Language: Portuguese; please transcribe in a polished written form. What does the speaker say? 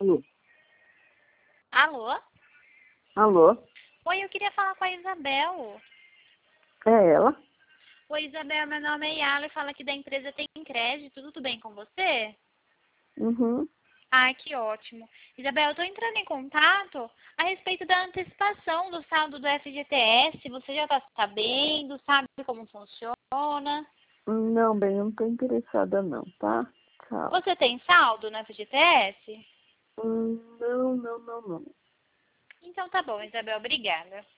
Alô? Alô? Alô? Oi, eu queria falar com a Isabel. É ela? Oi, Isabel, meu nome é Yala e falo aqui da empresa Tem Crédito. Tudo bem com você? Uhum. Ah, que ótimo. Isabel, eu estou entrando em contato a respeito da antecipação do saldo do FGTS. Você já está sabendo? Sabe como funciona? Não, bem, eu não tô interessada não, tá? Tchau. Você tem saldo no FGTS? Não. Então tá bom, Isabel. Obrigada.